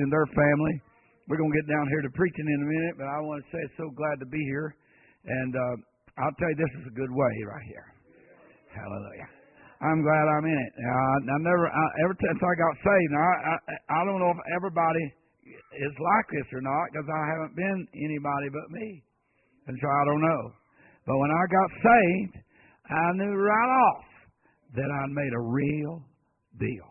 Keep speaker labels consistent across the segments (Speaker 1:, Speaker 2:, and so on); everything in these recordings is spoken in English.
Speaker 1: and their family. We're going to get down here to preaching in a minute, but I want to say so glad to be here. And I'll tell you, this is a good way right here. Hallelujah. I'm glad I'm in it. Ever since I got saved, I don't know if everybody is like this or not, because I haven't been anybody but me. And so I don't know. But when I got saved, I knew right off that I'd made a real deal.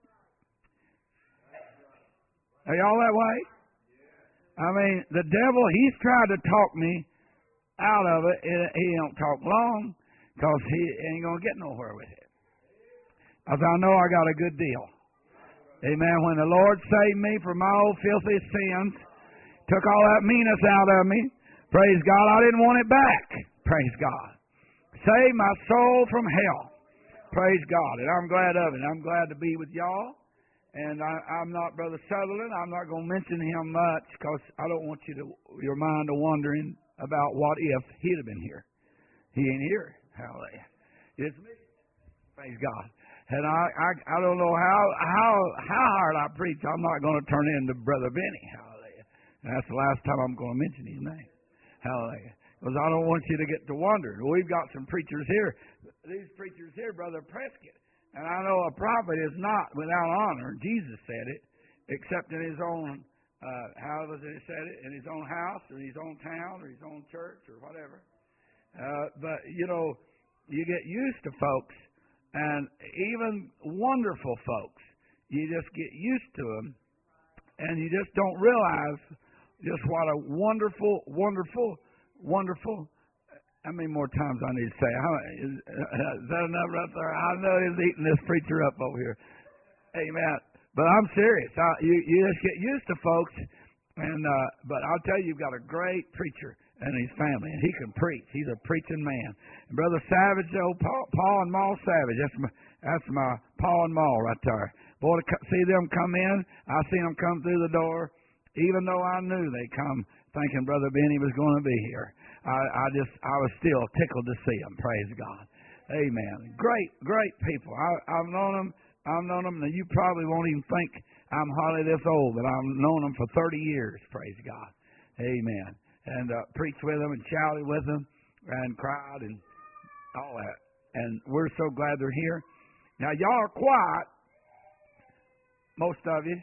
Speaker 1: Are y'all that way? I mean, the devil, he's tried to talk me out of it. He don't talk long, because he ain't going to get nowhere with it. Because I know I got a good deal. Amen. When the Lord saved me from my old filthy sins, took all that meanness out of me, praise God, I didn't want it back. Praise God. Saved my soul from hell. Praise God. And I'm glad of it. I'm glad to be with y'all. And I'm not Brother Sutherland. I'm not going to mention him much, because I don't want your mind to wondering about what if he'd have been here. He ain't here. Hallelujah. It's me. Praise God. And I don't know how hard I preach. I'm not going to turn into Brother Benny. Hallelujah. And that's the last time I'm going to mention his name. Hallelujah. Because I don't want you to get to wondering. We've got some preachers here. These preachers here, Brother Prescott. And I know a prophet is not without honor. Jesus said it, except in his own, how was it he said it? In his own house, or his own town, or his own church, or whatever. But, you know, you get used to folks, and even wonderful folks, you just get used to them, and you just don't realize just what a wonderful, how many more times I need to say? Is that enough right there? I know he's eating this preacher up over here. Amen. But I'm serious. You just get used to folks, and but I'll tell you, you've got a great preacher and his family, and he can preach. He's a preaching man. And Brother Savage, Paul and Maul Savage, that's my Paul and Maul right there. Boy, to see them come in, I seen them come through the door, even though I knew they come thinking Brother Benny was going to be here. I was still tickled to see them. Praise God. Amen. Great people. I've known them. Now you probably won't even think I'm hardly this old, but I've known them for 30 years. Praise God. Amen. And preached with them and shouted with them and cried and all that. And we're so glad they're here. Now y'all are quiet, most of you,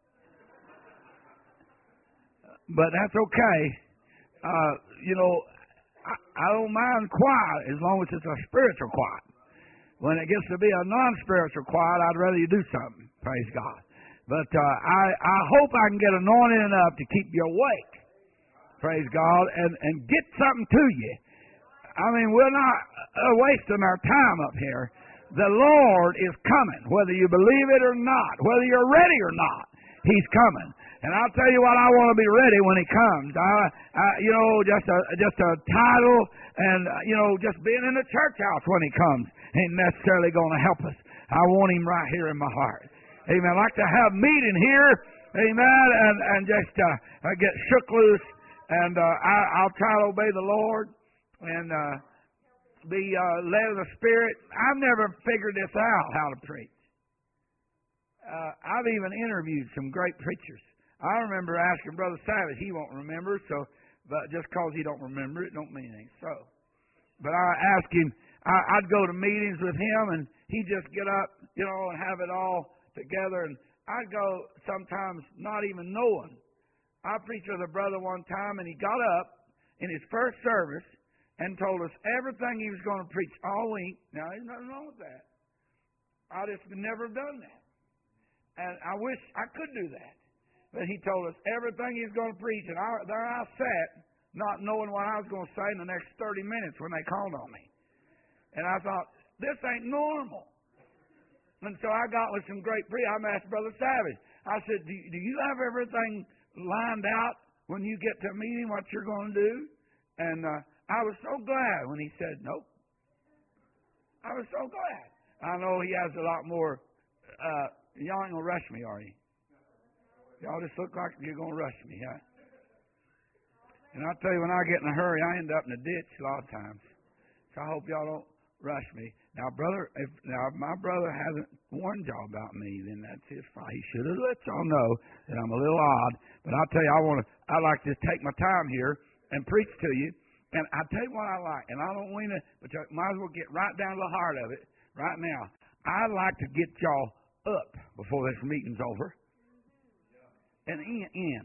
Speaker 1: but that's okay. You know, I don't mind quiet as long as it's a spiritual quiet. When it gets to be a non-spiritual quiet, I'd rather you do something. Praise God. But I hope I can get anointed enough to keep you awake. Praise God. And get something to you. I mean, we're not wasting our time up here. The Lord is coming, whether you believe it or not, whether you're ready or not. He's coming. And I'll tell you what, I want to be ready when He comes. You know, just a title and, you know, just being in the church house when He comes ain't necessarily going to help us. I want Him right here in my heart. Amen. I like to have meeting here. Amen. And just get shook loose. And I'll try to obey the Lord and be led of the Spirit. I've never figured this out, how to preach. I've even interviewed some great preachers. I remember asking Brother Savage. He won't remember, but just because he don't remember it don't mean anything. So, but I asked him. I'd go to meetings with him, and he'd just get up, you know, and have it all together. And I'd go sometimes not even knowing. I preached with a brother one time, and he got up in his first service and told us everything he was going to preach all week. Now, there's nothing wrong with that. I just never done that. And I wish I could do that. But he told us everything he was going to preach. And there I sat, not knowing what I was going to say in the next 30 minutes when they called on me. And I thought, this ain't normal. And so I got with some great I asked Brother Savage. I said, do you have everything lined out when you get to a meeting what you're going to do? And I was so glad when he said, nope. I was so glad. I know he has a lot more. Y'all ain't going to rush me, are you? Y'all just look like you're going to rush me, huh? And I'll tell you, when I get in a hurry, I end up in a ditch a lot of times. So I hope y'all don't rush me. Now, brother, if my brother hasn't warned y'all about me, then that's his fault. He should have let y'all know that I'm a little odd. But I'll tell you, I like to take my time here and preach to you. And I'll tell you what I like. And I don't mean to, but you might as well get right down to the heart of it right now. I like to get y'all up before this meeting's over and in.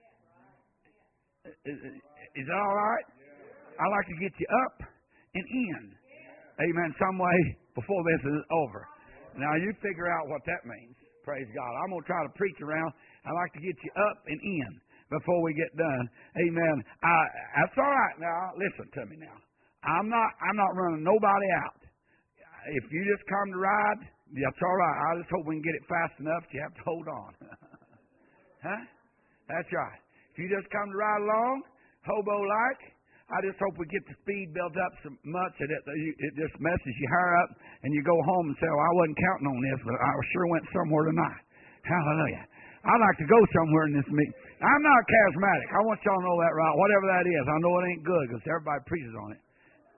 Speaker 1: Is that all right? I like to get you up and in. Amen. Some way before this is over. Now you figure out what that means. Praise God. I'm going to try to preach around. I like to get you up and in before we get done. Amen. That's all right. Now listen to me now. I'm not running nobody out. If you just come to ride, that's all right. I just hope we can get it fast enough that you have to hold on. Huh? That's right. If you just come to ride along, hobo-like, I just hope we get the speed built up so much that it just messes your hair up and you go home and say, well, I wasn't counting on this, but I sure went somewhere tonight. Hallelujah. I'd like to go somewhere in this meeting. I'm not charismatic. I want y'all to know that, right? Whatever that is. I know it ain't good because everybody preaches on it.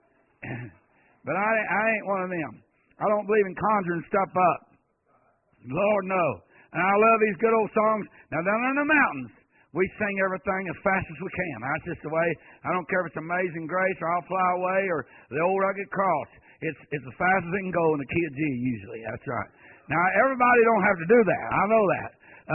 Speaker 1: But I ain't one of them. I don't believe in conjuring stuff up. Lord, no. And I love these good old songs. Now, down in the mountains, we sing everything as fast as we can. That's just the way. I don't care if it's Amazing Grace or I'll Fly Away or the Old Rugged Cross. It's as fast as it can go in the key of G usually. That's right. Now, everybody don't have to do that. I know that.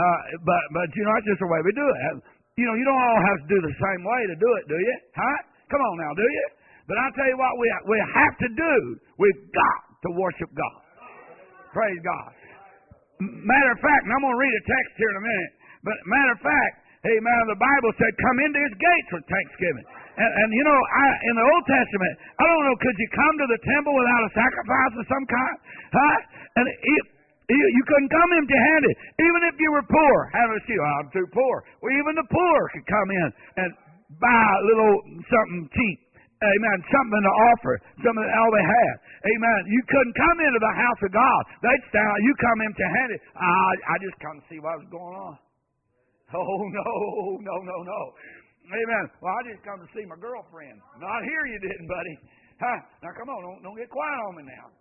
Speaker 1: But you know, that's just the way we do it. You know, you don't all have to do the same way to do it, do you? Huh? Come on now, do you? But I'll tell you what we have to do. We've got to worship God. Praise God. Matter of fact, and I'm going to read a text here in a minute, but matter of fact, amen, the Bible said, come into his gates with thanksgiving. And you know, in the Old Testament, I don't know, could you come to the temple without a sacrifice of some kind? Huh? And you couldn't come empty-handed. Even if you were poor. I'm too poor. Well, even the poor could come in and buy a little something cheap. Amen. Something to offer. Something all they had. Amen. You couldn't come into the house of God. They'd stand out. You come empty-handed. I just come to see what was going on. Oh, no. Amen. Well, I just come to see my girlfriend. Not here you didn't, buddy. Huh? Now, come on. Don't get quiet on me now.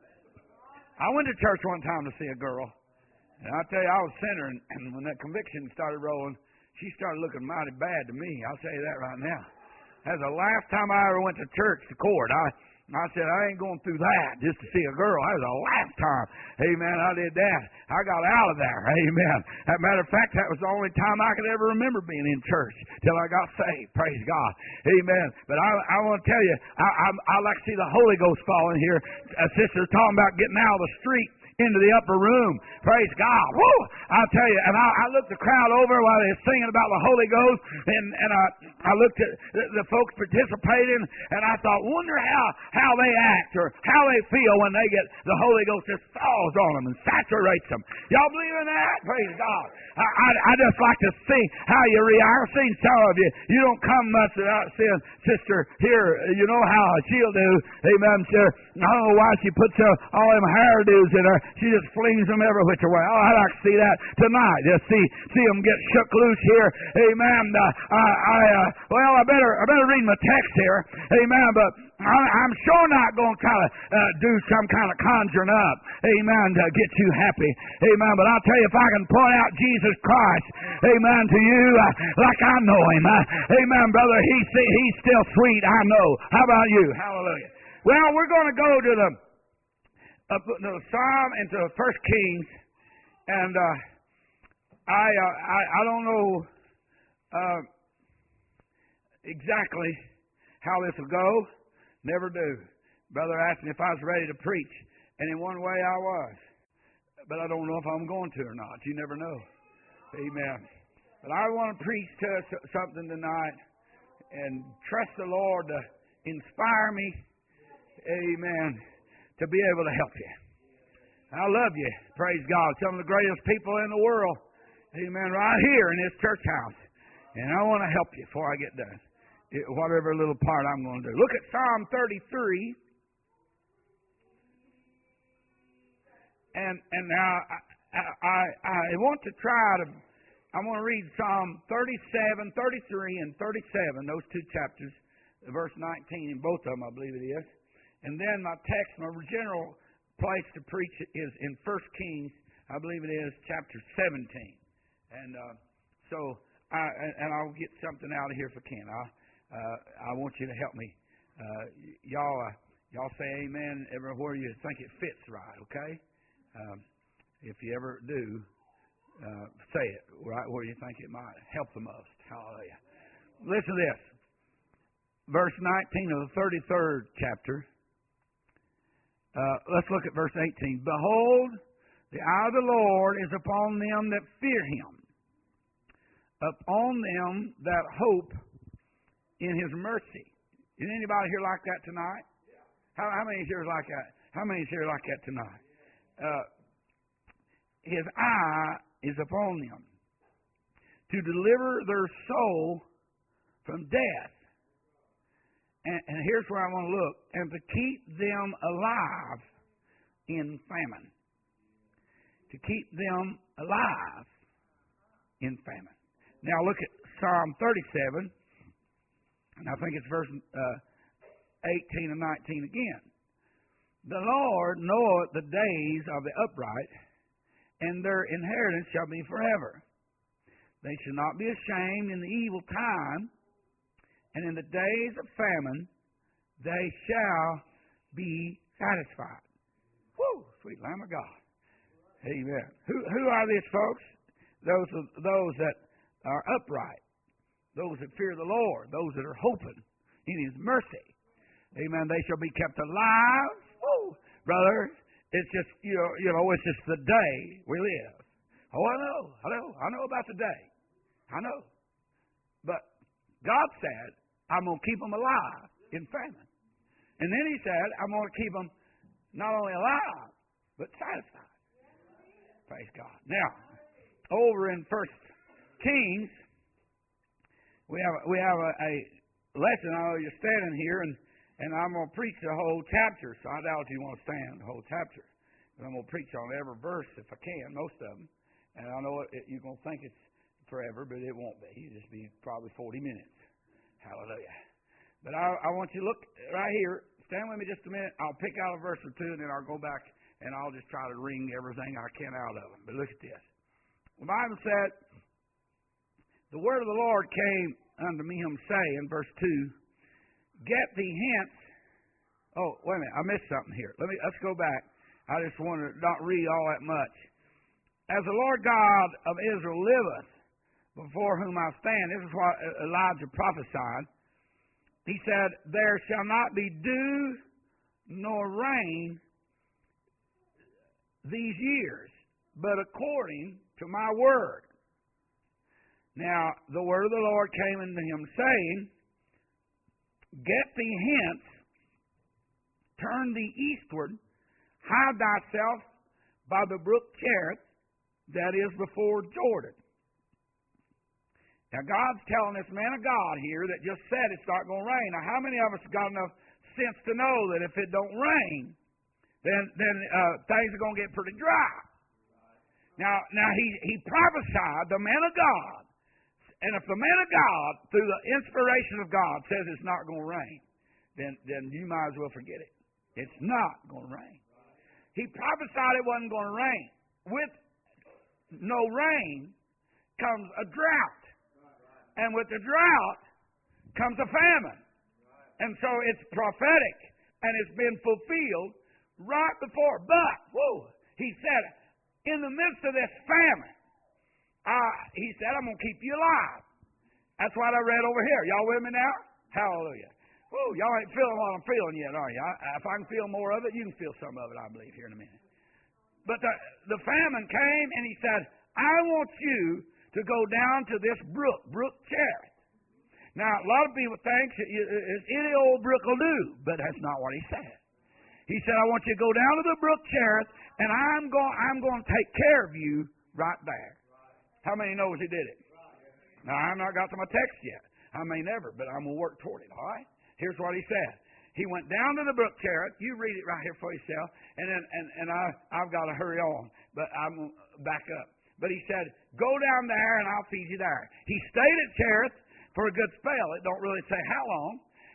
Speaker 1: I went to church one time to see a girl. And I tell you, I was sinner. And when that conviction started rolling, she started looking mighty bad to me. I'll tell you that right now. That's the last time I ever went to church to court. I said, I ain't going through that just to see a girl. That was the last time. Amen. I did that. I got out of there. Amen. As a matter of fact, that was the only time I could ever remember being in church till I got saved. Praise God. Amen. But I want to tell you, I like to see the Holy Ghost falling here. Sister's talking about getting out of the street into the upper room. Praise God. Woo! I'll tell you, and I looked the crowd over while they were singing about the Holy Ghost, and I looked at the folks participating, and I thought, wonder how they act or how they feel when they get the Holy Ghost just falls on them and saturates them. Y'all believe in that? Praise God. I just like to see how you react. I've seen some of you. You don't come much without seeing Sister here. You know how she'll do. Amen. Sir. I don't know why she puts all them hairdos in her. She just flings them every which way. Oh, I'd like to see that tonight. Just see them get shook loose here. Amen. I better read my text here. Amen. But I'm sure not going to try to do some kind of conjuring up. Amen. To get you happy. Amen. But I'll tell you, if I can point out Jesus Christ, amen, to you like I know him. Amen, brother. He's still sweet. I know. How about you? Hallelujah. Well, we're going to go to the Psalm and to 1 Kings, and I don't know exactly how this will go. Never do. Brother asked me if I was ready to preach, and in one way I was, but I don't know if I'm going to or not. You never know. Amen. But I want to preach to us something tonight and trust the Lord to inspire me. Amen. To be able to help you. I love you. Praise God. Some of the greatest people in the world. Amen. Right here in this church house. And I want to help you before I get done. Whatever little part I'm going to do. Look at Psalm 33. And now I want to try to, I want to read Psalm 37, 33, and 37. Those two chapters. Verse 19 in both of them, I believe it is. And then my text, my general place to preach is in 1 Kings, I believe it is, chapter 17. And so I'll get something out of here if I can. I want you to help me. Y'all say amen everywhere you think it fits right, okay? If you ever do, say it right where you think it might help the most. Hallelujah. Listen to this. Verse 19 of the 33rd chapter. Let's look at verse 18. Behold, the eye of the Lord is upon them that fear Him, upon them that hope in His mercy. Is anybody here like that tonight? How many is here like that? How many is here like that tonight? His eye is upon them to deliver their soul from death. And here's where I want to look. And to keep them alive in famine. To keep them alive in famine. Now look at Psalm 37. And I think it's verse 18 and 19 again. The Lord knoweth the days of the upright, and their inheritance shall be forever. They shall not be ashamed in the evil time, and in the days of famine they shall be satisfied. Woo! Sweet Lamb of God. Amen. Who are these folks? Those that are upright. Those that fear the Lord. Those that are hoping in His mercy. Amen. They shall be kept alive. Woo! Brother, it's just, you know, it's just the day we live. Oh, I know about the day. I know. But God said, I'm going to keep them alive in famine. And then He said, I'm going to keep them not only alive, but satisfied. Praise God. Now, over in 1 Kings, we have a lesson. I know you're standing here, and I'm going to preach the whole chapter. So I doubt you want to stand the whole chapter. But I'm going to preach on every verse if I can, most of them. And I know you're going to think it's forever, but it won't be. It'll just be probably 40 minutes. Hallelujah. But I want you to look right here. Stand with me just a minute. I'll pick out a verse or two, and then I'll go back, and I'll just try to wring everything I can out of them. But look at this. The Bible said, the word of the Lord came unto me, Him saying, verse 2, get thee hence. Oh, wait a minute. I missed something here. Let's go back. I just want to not read all that much. As the Lord God of Israel liveth, before whom I stand. This is what Elijah prophesied. He said, there shall not be dew nor rain these years, but according to my word. Now, the word of the Lord came unto him, saying, get thee hence, turn thee eastward, hide thyself by the brook Cherith, that is before Jordan. Now, God's telling this man of God here that just said it's not going to rain. Now, how many of us got enough sense to know that if it don't rain, then things are going to get pretty dry? Now he prophesied, the man of God, and if the man of God, through the inspiration of God, says it's not going to rain, then you might as well forget it. It's not going to rain. He prophesied it wasn't going to rain. With no rain comes a drought. And with the drought comes a famine. And so it's prophetic. And it's been fulfilled right before. But, he said, in the midst of this famine, he said, I'm going to keep you alive. That's what I read over here. Y'all with me now? Hallelujah. Y'all ain't feeling what I'm feeling yet, are you? If I can feel more of it, you can feel some of it, I believe, here in a minute. But the famine came, and he said, I want you to go down to this brook Cherith. Now, a lot of people think any old brook will do, but that's not what he said. He said, I want you to go down to the brook Cherith, and I'm going to take care of you right there. How many knows he did it? Now, I've not got to my text yet. I may never, but I'm going to work toward it, all right? Here's what he said. He went down to the brook Cherith. You read it right here for yourself, and I've got to hurry on, but I'm going to back up. But he said, go down there and I'll feed you there. He stayed at Cherith for a good spell. It don't really say how long.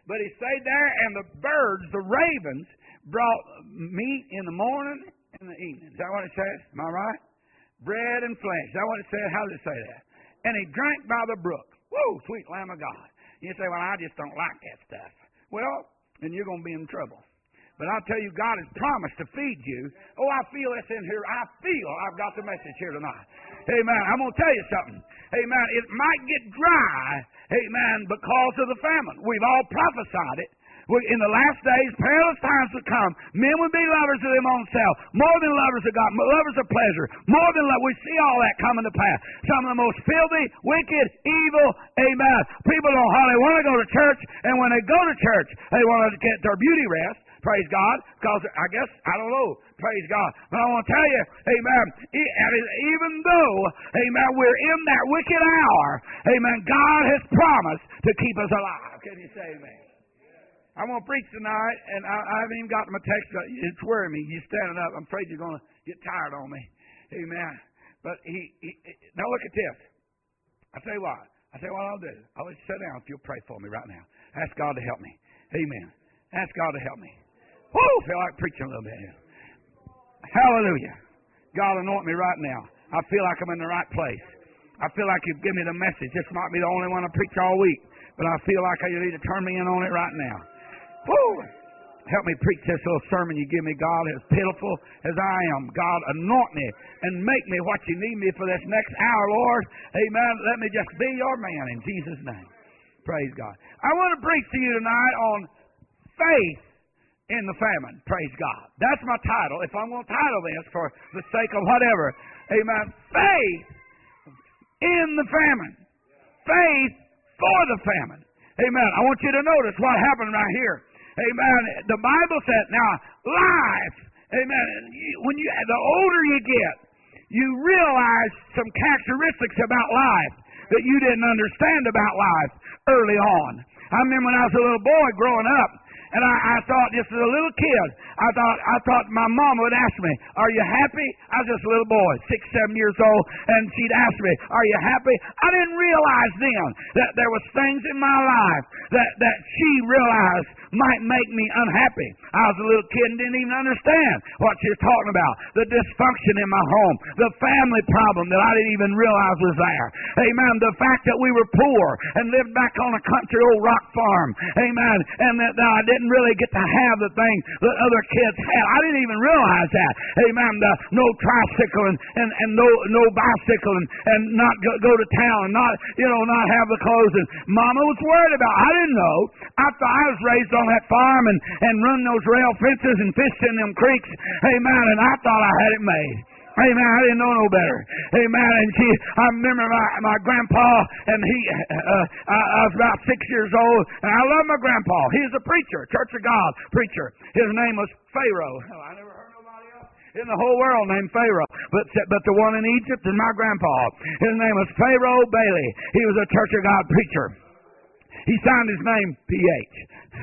Speaker 1: But he stayed there, and the birds, the ravens, brought meat in the morning and the evening. Is that what it says? Am I right? Bread and flesh. Is that what it said? How did it say that? And he drank by the brook. Whoa, sweet Lamb of God. You say, well, I just don't like that stuff. Well, then you're going to be in trouble. But I'll tell you, God has promised to feed you. Oh, I feel this in here. I feel I've got the message here tonight. Amen. I'm going to tell you something. Amen. It might get dry, amen, because of the famine. We've all prophesied it. In the last days, perilous times would come. Men would be lovers of their own self, more than lovers of God, lovers of pleasure, more than love. We see all that coming to pass. Some of the most filthy, wicked, evil, amen. People don't hardly want to go to church, and when they go to church, they want to get their beauty rest. Praise God, because I guess, I don't know, praise God. But I want to tell you, amen, even though, amen, we're in that wicked hour, amen, God has promised to keep us alive. Can you say amen? I'm going to preach tonight, and I haven't even gotten my text. It's worrying me. You're standing up. I'm afraid you're going to get tired on me. Amen. But now look at this. I'll tell you what. I'll tell you what I'll do. I'll let you sit down if you'll pray for me right now. Ask God to help me. Amen. Ask God to help me. Woo! Feel like preaching a little bit here. Hallelujah. God, anoint me right now. I feel like I'm in the right place. I feel like you've given me the message. This might be the only one I preach all week, but I feel like you need to turn me in on it right now. Woo! Help me preach this little sermon you give me, God, as pitiful as I am. God, anoint me and make me what you need me for this next hour, Lord. Amen. Let me just be your man in Jesus' name. Praise God. I want to preach to you tonight on faith in the famine. Praise God. That's my title. If I'm going to title this for the sake of whatever. Amen. Faith in the famine. Faith for the famine. Amen. I want you to notice what happened right here. Amen. The Bible said, now, life. Amen. When the older you get, you realize some characteristics about life that you didn't understand about life early on. I remember when I was a little boy growing up, and I thought, just as a little kid, I thought my mom would ask me, are you happy? I was just a little boy, 6, 7 years old, and she'd ask me, are you happy? I didn't realize then that there was things in my life that she realized might make me unhappy. I was a little kid and didn't even understand what she was talking about. The dysfunction in my home, the family problem that I didn't even realize was there. Amen. The fact that we were poor and lived back on a country old rock farm. Amen. And that I didn't really get to have the thing that other kids had. I didn't even realize that. Amen. No tricycle and no bicycle and not go to town and not have the clothes. And Mama was worried about. I didn't know. I thought I was raised on that farm and run those rail fences and fished in them creeks. Amen. And I thought I had it made. Amen. I didn't know no better. Amen. And I remember my grandpa, and I was about 6 years old, and I love my grandpa. He was a preacher, Church of God preacher. His name was Pharaoh. I never heard nobody else in the whole world named Pharaoh, but the one in Egypt is my grandpa. His name was Pharaoh Bailey. He was a Church of God preacher. He signed his name P.H.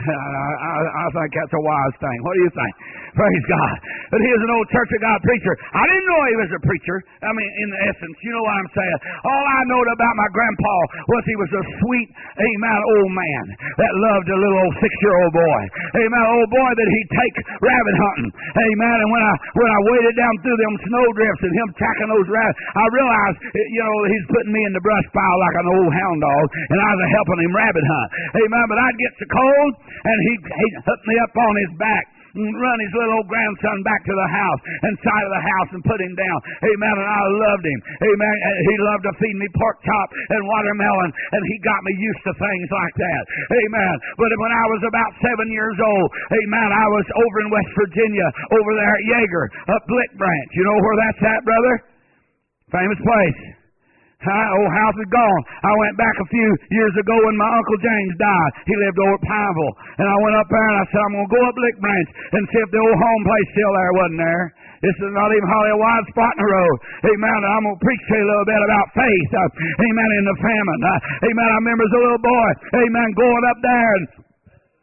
Speaker 1: I think that's a wise thing. What do you think? Praise God. But he was an old Church of God preacher. I didn't know he was a preacher. I mean, in essence, you know what I'm saying. All I know about my grandpa was he was a sweet, amen, old man that loved a little old 6-year-old boy. Amen, old boy that he'd take rabbit hunting. Amen. And when I waded down through them snowdrifts and him tracking those rabbits, I realized, he's putting me in the brush pile like an old hound dog, and I was helping him rabbit hunt. Amen. But I'd get so cold, and he'd hook me up on his back and run his little old grandson back to the house and side of the house and put him down. Amen. And I loved him. Amen. He loved to feed me pork chop and watermelon, and he got me used to things like that. Amen. But when I was about 7 years old, amen, I was over in West Virginia, over there at Yeager, up Blick Branch. You know where that's at, brother? Famous place. Old house is gone. I went back a few years ago when my Uncle James died. He lived over at Pineville. And I went up there and I said, I'm going to go up Blick Branch and see if the old home place still there. Wasn't there. This is not even hardly a wide spot in the road. Amen. And I'm going to preach to you a little bit about faith. Amen. In the famine. Amen. I remember as a little boy. Amen. Going up there and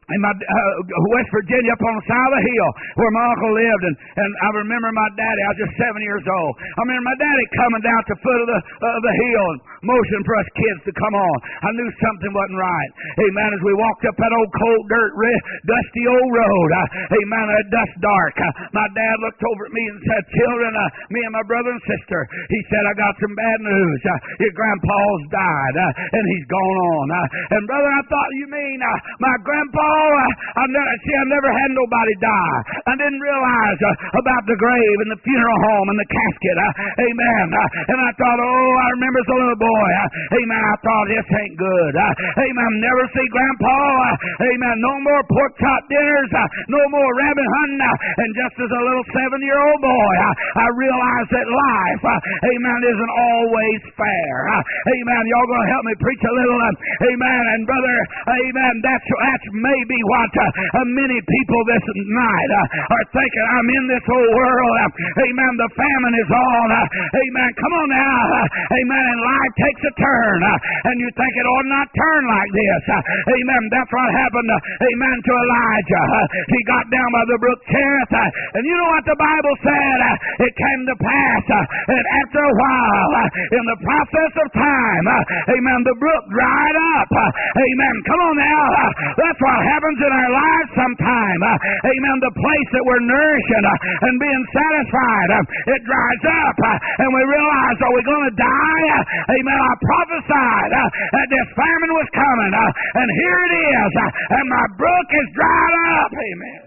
Speaker 1: in my West Virginia, up on the side of the hill where my uncle lived, and I remember my daddy. I was just 7 years old. I remember my daddy coming down to the foot of the hill and motioning for us kids to come on. I knew something wasn't right. Amen. As we walked up that old cold dirt, dusty old road, amen, at dusk dark, my dad looked over at me and said, "Children, me and my brother and sister," he said, "I got some bad news. Your grandpa's died, and he's gone on." And brother, I thought, you mean my grandpa? I never had nobody die. I didn't realize about the grave and the funeral home and the casket. Amen. And I thought, I remember as a little boy. Amen. I thought, this ain't good. Amen. Never see Grandpa. Amen. No more pork chop dinners. No more rabbit hunting. And just as a little 7-year-old boy, I realized that life, amen, isn't always fair. Amen. Y'all gonna help me preach a little? Amen. And brother, amen, that's maybe what many people this night are thinking. I'm in this whole world. Amen. The famine is on. Amen. Come on now. Amen. And life takes a turn. And you think it ought not turn like this. Amen. That's what happened. Amen. To Elijah. He got down by the brook Cherith. And you know what the Bible said? It came to pass that after a while, in the process of time, amen, the brook dried up. Amen. Come on now. That's what happens in our lives sometime. Amen. The place that we're nourishing and being satisfied, it dries up. And we realize, are we going to die? Amen. I prophesied that this famine was coming. And here it is. And my brook is dried up. Amen.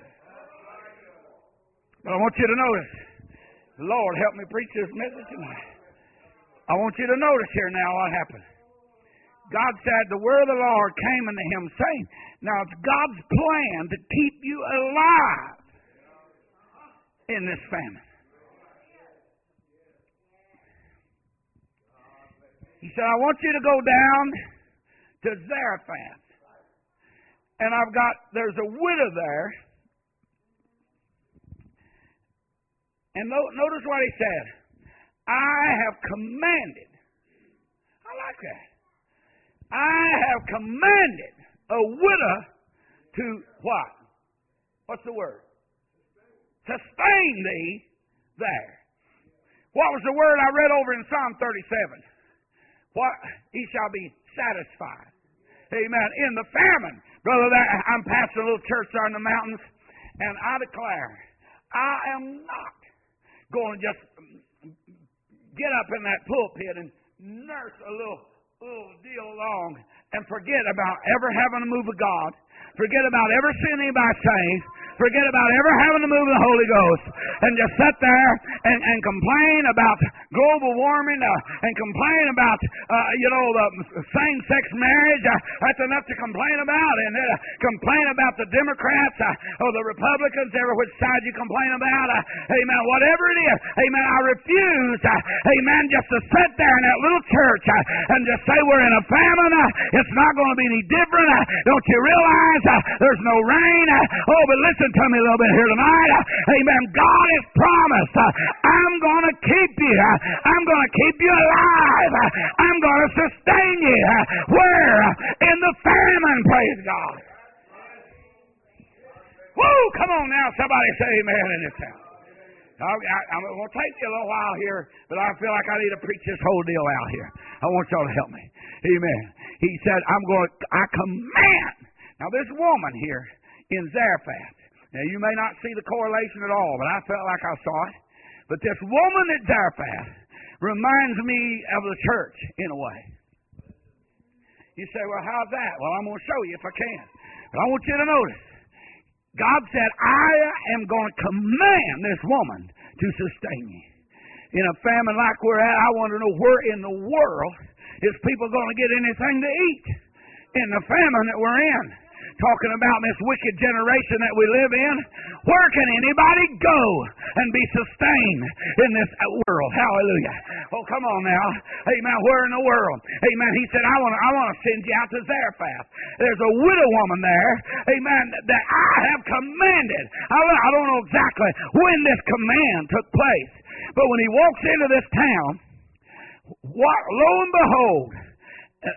Speaker 1: But I want you to notice. Lord, help me preach this message tonight. I want you to notice here now what happened. God said the word of the Lord came unto him saying, now it's God's plan to keep you alive in this famine. He said, I want you to go down to Zarephath. And there's a widow there. And notice what he said. I have commanded. I like that. I have commanded a widow to what? What's the word? Sustain thee there. What was the word I read over in Psalm 37? What? He shall be satisfied. Amen. In the famine. Brother, I'm pastoring a little church there in the mountains, and I declare, I am not going to just get up in that pulpit and nurse a little deal along and forget about ever having a move of God, forget about ever seeing anybody saved, forget about ever having a move of the Holy Ghost, and just sit there and complain about global warming and complain about, the same-sex marriage. That's enough to complain about. And complain about the Democrats or the Republicans, every which side you complain about. Amen. Whatever it is. Amen. I refuse, amen, just to sit there in that little church and just say we're in a famine. It's not going to be any different. Don't you realize there's no rain? But listen to me a little bit here tonight. Amen. God has promised, I'm going to keep you. I'm going to keep you alive. I'm going to sustain you. Where? In the famine, praise God. Woo! Come on now. Somebody say amen in this house. I'm going to take me a little while here, but I feel like I need to preach this whole deal out here. I want y'all to help me. Amen. He said, I command. Now, this woman here in Zarephath. Now, you may not see the correlation at all, but I felt like I saw it. But this woman at Zarephath reminds me of the church in a way. You say, well, how's that? Well, I'm going to show you if I can. But I want you to notice. God said, I am going to command this woman to sustain you. In a famine like we're at, I want to know where in the world is people going to get anything to eat in the famine that we're in. Talking about this wicked generation that we live in. Where can anybody go and be sustained in this world? Hallelujah. Oh, come on now. Amen. Where in the world? Amen. He said, I want to send you out to Zarephath. There's a widow woman there. Amen. That I have commanded. I don't know exactly when this command took place. But when he walks into this town, lo and behold,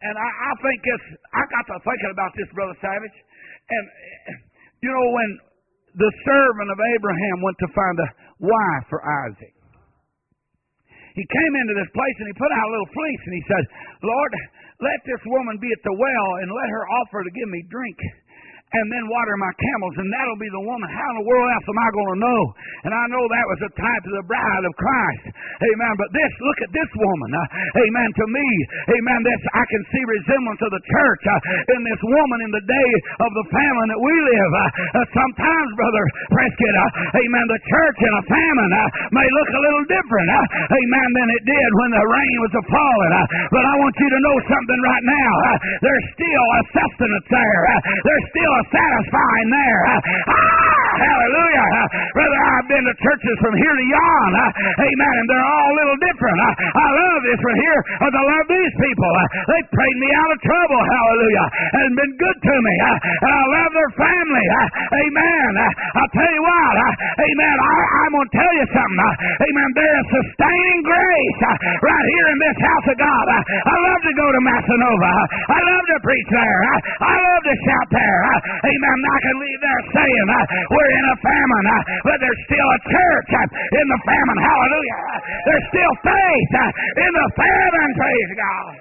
Speaker 1: And I think I got to thinking about this, Brother Savage. And, you know, when the servant of Abraham went to find a wife for Isaac, he came into this place and he put out a little fleece and he said, Lord, let this woman be at the well and let her offer to give me drink and then water my camels, and that'll be the woman. How in the world else am I going to know? And I know that was a type of the bride of Christ. Amen. But look at this woman. Amen. To me, amen, I can see resemblance of the church in this woman in the day of the famine that we live. Sometimes, Brother Prescott, amen, the church in a famine may look a little different, amen, than it did when the rain was falling. But I want you to know something right now. There's still a sustenance there. There's still satisfying there. Hallelujah. Brother, I've been to churches from here to yon. Amen. And they're all a little different. I love this one here. I love these people. They prayed me out of trouble. Hallelujah. And been good to me. And I love their family. Amen. I'll tell you what. Amen. I'm going to tell you something. Amen. There is sustaining grace right here in this house of God. I love to go to Massanova. I love to preach there. I love to shout there. Amen. I can leave there saying we're in a famine, but there's still a church in the famine. Hallelujah. There's still faith in the famine. Praise God.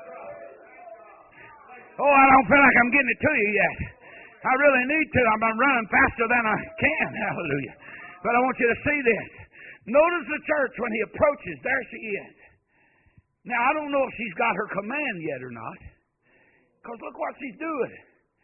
Speaker 1: Oh, I don't feel like I'm getting it to you yet. I really need to. I'm running faster than I can. Hallelujah. But I want you to see this. Notice the church when he approaches. There she is. Now, I don't know if she's got her command yet or not, because look what she's doing.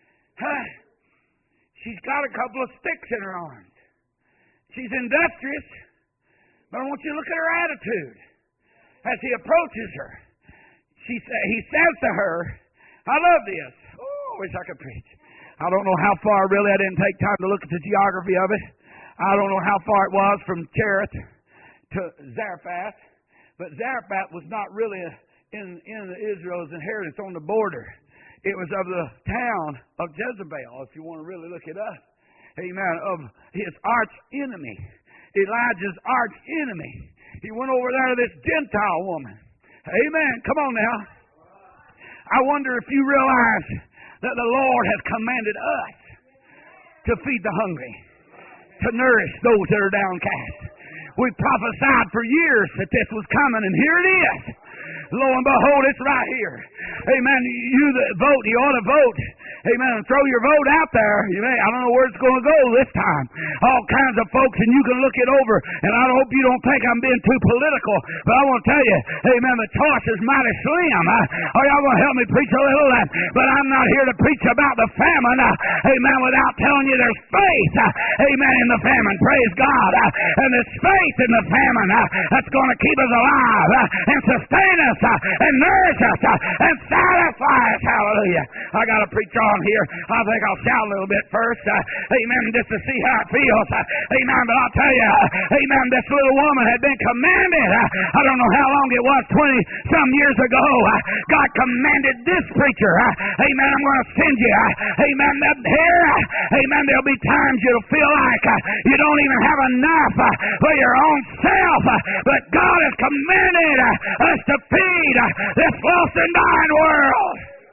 Speaker 1: She's got a couple of sticks in her arms. She's industrious, but I want you to look at her attitude as he approaches her. He says to her, I love this. Oh, I wish I could preach. I don't know how far, really. I didn't take time to look at the geography of it. I don't know how far it was from Cherith to Zarephath, but Zarephath was not really in Israel's inheritance on the border. It was of the town of Jezebel, if you want to really look it up. Amen. Of his arch enemy, Elijah's arch enemy. He went over there to this Gentile woman. Amen. Come on now. I wonder if you realize that the Lord has commanded us to feed the hungry, to nourish those that are downcast. We prophesied for years that this was coming, and here it is. Lo and behold, it's right here. Amen. You that vote, you ought to vote. Amen. Throw your vote out there. I don't know where it's going to go this time. All kinds of folks, and you can look it over. And I hope you don't think I'm being too political, but I want to tell you, amen, the choice is mighty slim. Are y'all going to help me preach a little? But I'm not here to preach about the famine, amen, without telling you there's faith, amen, in the famine. Praise God. And there's faith in the famine that's going to keep us alive and sustain us and nourish us and satisfy us. Hallelujah. I got to preach on here. I think I'll shout a little bit first. Amen. Just to see how it feels. Amen. But I'll tell you, amen, this little woman had been commanded. I don't know how long it was, 20-some years ago. God commanded this preacher. Amen. I'm going to send you. Amen. Here. Amen. There'll be times you'll feel like you don't even have enough for your own self. But God has commanded us to feed this lost and dying world.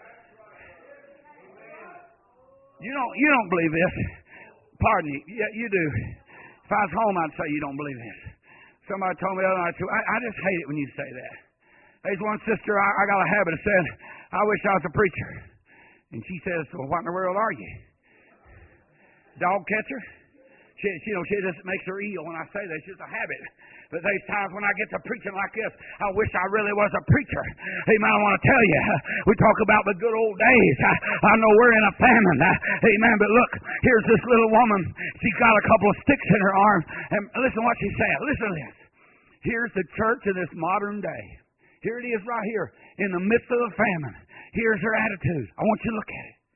Speaker 1: You don't believe this. Pardon you. Yeah, you do. If I was home, I'd say you don't believe this. Somebody told me the other night, too. I just hate it when you say that. There's one sister, I got a habit of saying, I wish I was a preacher. And she says, well, what in the world are you? Dog catcher? She just makes her eel when I say that. It's just a habit. But there's times when I get to preaching like this, I wish I really was a preacher. Amen. I want to tell you, we talk about the good old days. I know we're in a famine. Amen. But look, here's this little woman. She's got a couple of sticks in her arm. And listen what she said. Listen to this. Here's the church in this modern day. Here it is right here in the midst of the famine. Here's her attitude. I want you to look at it.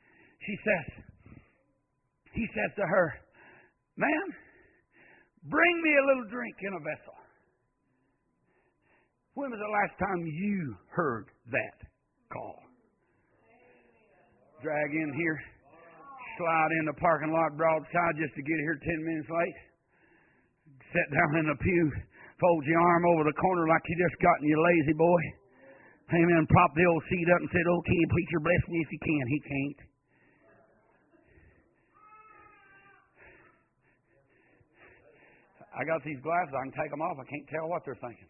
Speaker 1: He says to her, ma'am, bring me a little drink in a vessel. When was the last time you heard that call? Drag in here, slide in the parking lot broadside just to get here 10 minutes late. Sit down in the pew, fold your arm over the corner like you just got in, you lazy boy. Amen. Propped the old seat up and said, okay, preacher, bless me if you can. He can't. I got these glasses. I can take them off. I can't tell what they're thinking.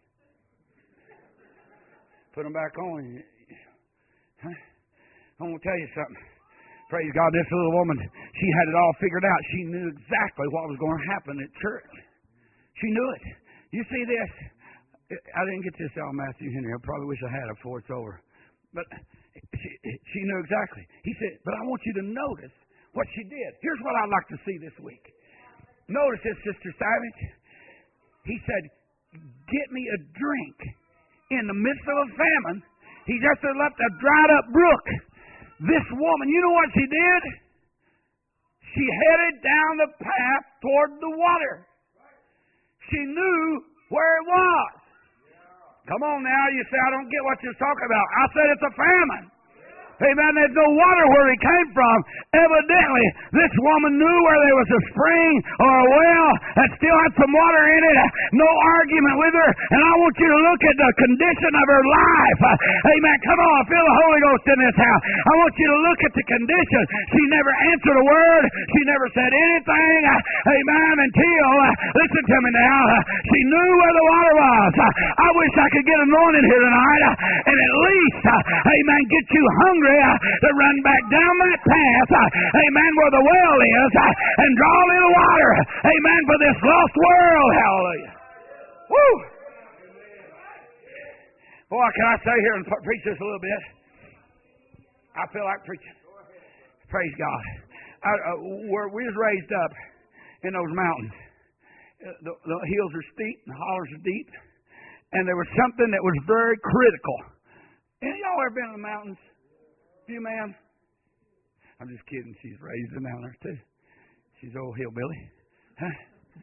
Speaker 1: Put them back on. Huh? I'm going to tell you something. Praise God, this little woman, she had it all figured out. She knew exactly what was going to happen at church. She knew it. You see this? I didn't get this out of Matthew Henry. I probably wish I had it before it's over. But she knew exactly. He said, but I want you to notice what she did. Here's what I'd like to see this week. Notice this, Sister Savage. He said, get me a drink in the midst of a famine. He just had left a dried up brook. This woman, you know what she did? She headed down the path toward the water. She knew where it was. Come on now, you say, I don't get what you're talking about. I said it's a famine. Amen. There's no water where he came from. Evidently, this woman knew where there was a spring or a well that still had some water in it. No argument with her. And I want you to look at the condition of her life. Amen. Come on, feel the Holy Ghost in this house. I want you to look at the condition. She never answered a word. She never said anything. Amen. Until, listen to me now, she knew where the water was. I wish I could get anointed here tonight and at least, amen, get you hungry to run back down that path, amen, where the well is, and draw a little water, amen, for this lost world. Hallelujah. Woo! Boy, can I stay here and preach this a little bit? I feel like preaching. Praise God. We was raised up in those mountains. The hills are steep, the hollers are deep, and there was something that was very critical. Any of y'all ever been in the mountains? You, ma'am? I'm just kidding. She's raised down there, too. She's old hillbilly. Huh?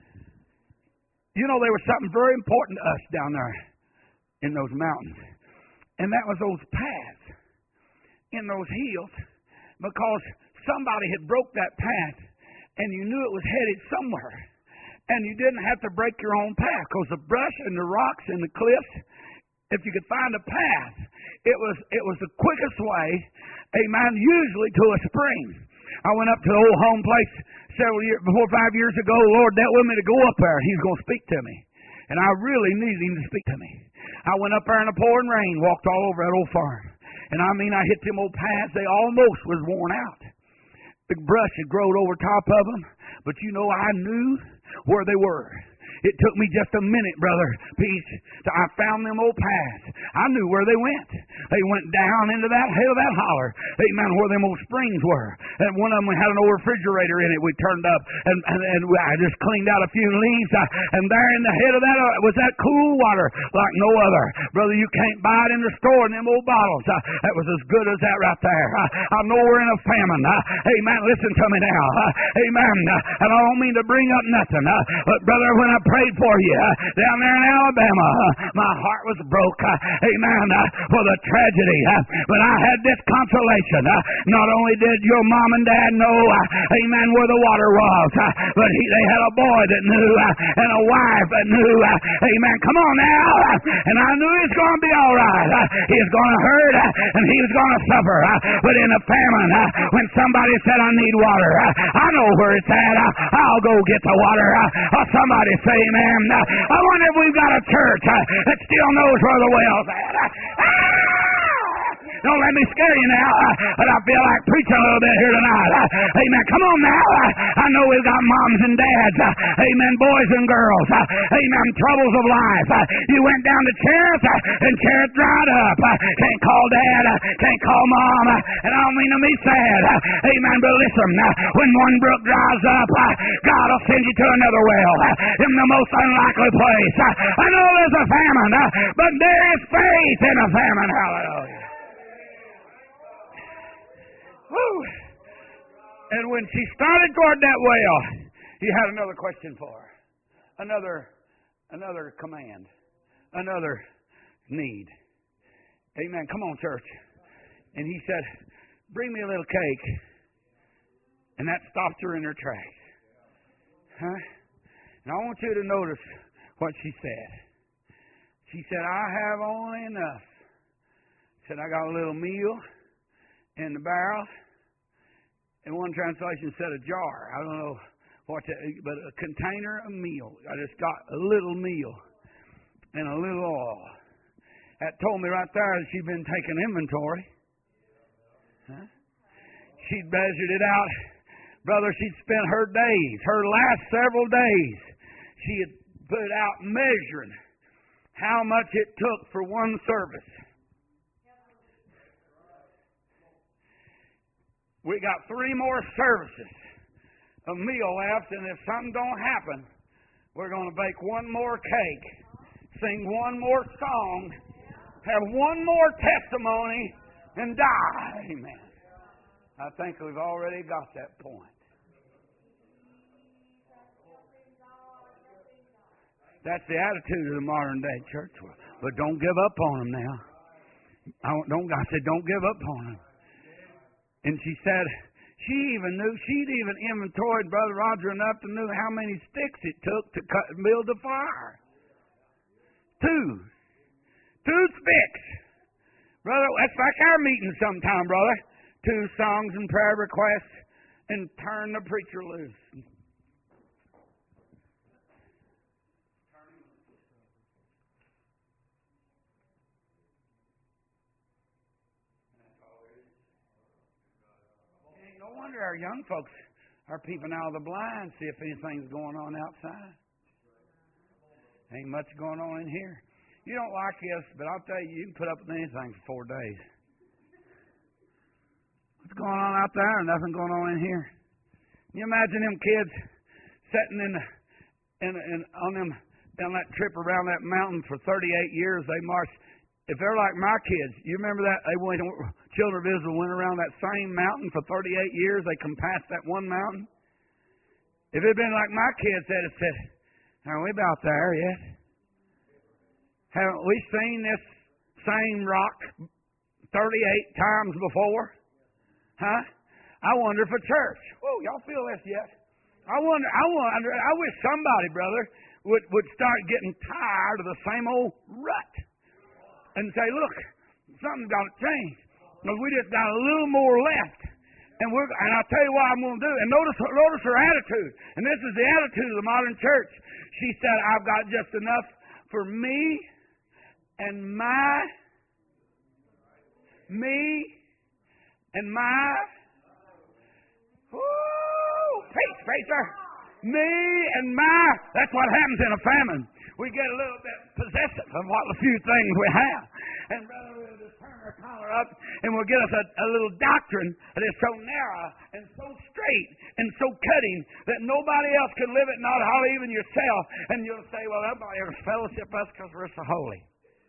Speaker 1: You know, there was something very important to us down there in those mountains. And that was those paths in those hills, because somebody had broke that path and you knew it was headed somewhere. And you didn't have to break your own path, because the brush and the rocks and the cliffs, if you could find a path, it was the quickest way, amen, usually to a spring. I went up to the old home place 5 years ago. The Lord dealt with me to go up there. He's going to speak to me. And I really needed him to speak to me. I went up there in the pouring rain, walked all over that old farm. And I mean, I hit them old paths. They almost was worn out. The brush had grown over top of them. But you know, I knew where they were. It took me just a minute, Brother Peace, till I found them old paths. I knew where they went. They went down into that hell of that holler, amen, where them old springs were. And one of them had an old refrigerator in it. We turned up, and I just cleaned out a few leaves. And there in the head of that was that cool water like no other. Brother, you can't buy it in the store in them old bottles. That was as good as that right there. I know we're in a famine. Amen. Listen to me now. Amen. And I don't mean to bring up nothing. But, brother, when I prayed for you down there in Alabama, my heart was broke, amen, for the tragedy. But I had this consolation. Not only did your mom and dad know, amen, where the water was, but they had a boy that knew, and a wife that knew, amen. Come on now. And I knew he was going to be all right. He was going to hurt, and he was going to suffer. But in a famine, when somebody said, I need water, I know where it's at. I'll go get the water. Somebody say, amen. I wonder if we've got a church that still knows where the well's at. Don't let me scare you now, but I feel like preaching a little bit here tonight. Amen. Come on now. I know we've got moms and dads. Amen. Boys and girls. Amen. Troubles of life. You went down to Cherith, and Cherith dried up. Can't call dad. Can't call mom. And I don't mean to be sad. Amen. But listen, when one brook dries up, God will send you to another well in the most unlikely place. I know there's a famine, but there is faith in a famine. Hallelujah. Woo. And when she started toward that well, he had another question for her. Another command. Another need. Amen. Come on, church. And he said, bring me a little cake. And that stopped her in her tracks. Huh? And I want you to notice what she said. She said, I have only enough Said, I got a little meal in the barrel. And one translation said a jar. I don't know what that, but a container of meal. I just got a little meal and a little oil. That told me right there that she'd been taking inventory. Huh? She'd measured it out. Brother, she'd spent her days, her last several days, she had put out measuring how much it took for one service. We got 3 more services of meal left, and if something don't happen, we're going to bake one more cake, sing one more song, have one more testimony, and die. Amen. I think we've already got that point. That's the attitude of the modern day church. But don't give up on them now. I said, don't give up on them. And she said, she'd even inventoried Brother Roger enough to know how many sticks it took to build the fire. 2 sticks. Brother, that's like our meeting sometime, brother. 2 songs and prayer requests and turn the preacher loose. No wonder our young folks are peeping out of the blind, see if anything's going on outside. Ain't much going on in here. You don't like this, but I'll tell you, you can put up with anything for 4 days. What's going on out there and nothing going on in here? Can you imagine them kids sitting on that trip around that mountain for 38 years? They marched. If they're like my kids, you remember that? Children of Israel went around that same mountain for 38 years. They compassed that one mountain. If it had been like my kids, they'd have said, are we about there yet? Haven't we seen this same rock 38 times before? Huh? I wonder if a church. Oh, y'all feel this yet? I wish somebody, brother, would start getting tired of the same old rut and say, look, something's got to change. Because we just got a little more left. And I'll tell you what I'm going to do. And notice her attitude. And this is the attitude of the modern church. She said, I've got just enough for me and my peace, preacher. Me and my. That's what happens in a famine. We get a little bit possessive of what the few things we have. And brother, we'll just turn our collar up and we'll get us a little doctrine that is so narrow and so straight and so cutting that nobody else can live it, not hardly even yourself. And you'll say, well, nobody ever fellowship us because we're so holy.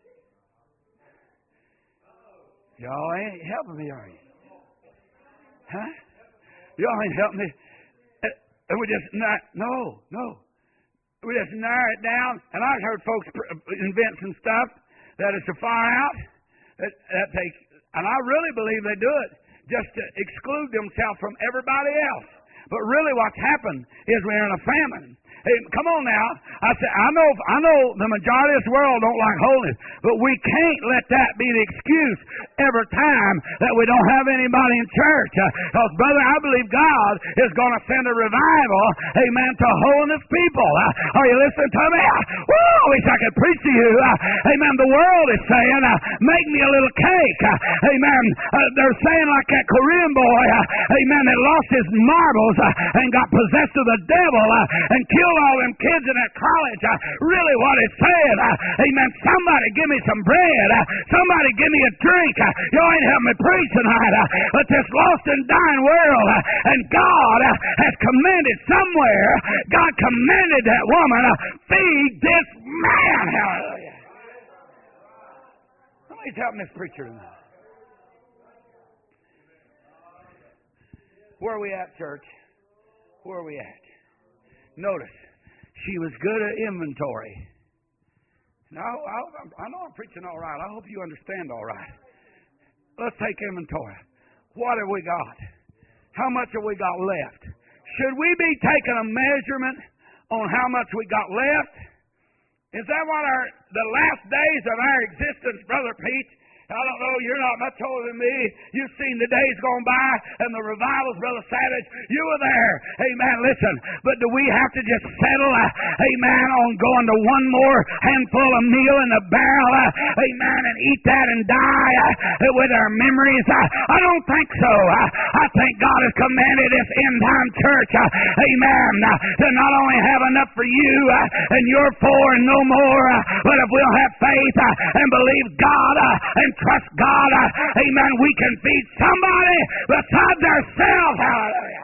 Speaker 1: Y'all ain't helping me, are you? Huh? Y'all ain't helping me. And we just no. We just narrow it down. And I've heard folks invent some stuff that is to far out. And I really believe they do it just to exclude themselves from everybody else. But really what's happened is we're in a famine. Hey, come on now. I said, I know the majority of this world don't like holiness, but we can't let that be the excuse every time that we don't have anybody in church. Because, brother, I believe God is going to send a revival, amen, to holiness people. Are you listening to me? Woo, I wish I could preach to you. Amen. The world is saying, make me a little cake. Amen. They're saying like that Korean boy, amen, that lost his marbles and got possessed of the devil and killed all them kids in that college. Really what it's saying, amen, somebody give me some bread. Somebody give me a drink. You ain't helping me preach tonight. But this lost and dying world, and God has commanded somewhere, God commanded that woman, feed this man. Hallelujah. Somebody's helping this preacher tonight. Where are we at, church? Where are we at? Notice, she was good at inventory. Now, I know I'm preaching all right. I hope you understand all right. Let's take inventory. What have we got? How much have we got left? Should we be taking a measurement on how much we got left? Is that what the last days of our existence, Brother Pete, I don't know, you're not much older than me. You've seen the days gone by and the revivals, Brother Savage. You were there. Amen. Listen, but do we have to just settle, amen, on going to one more handful of meal in the barrel, amen, and eat that and die with our memories? I don't think so. I think God has commanded this end-time church, amen, to not only have enough for you and your four and no more, but if we'll have faith and believe God and trust God, amen, we can feed somebody besides ourselves. Hallelujah.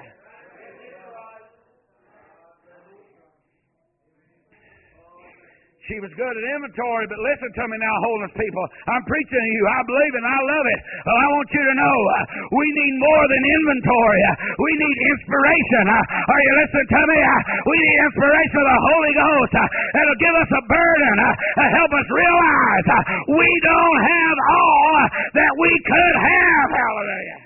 Speaker 1: She was good at inventory, but listen to me now, holiness people. I'm preaching to you. I believe it and I love it. Well, I want you to know we need more than inventory. We need inspiration. Are you listening to me? We need inspiration of the Holy Ghost. That'll give us a burden to help us realize we don't have all that we could have. Hallelujah.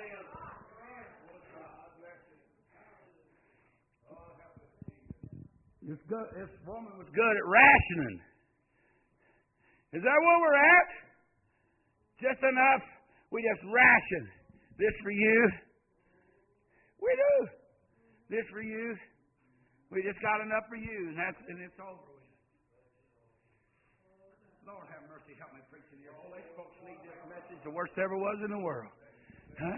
Speaker 1: This woman was good at rationing. Is that where we're at? Just enough. We just ration. This for you. We do. This for you. We just got enough for you, and it's over with. Lord have mercy, help me preach to you. All these folks need this message the worst ever was in the world. Huh?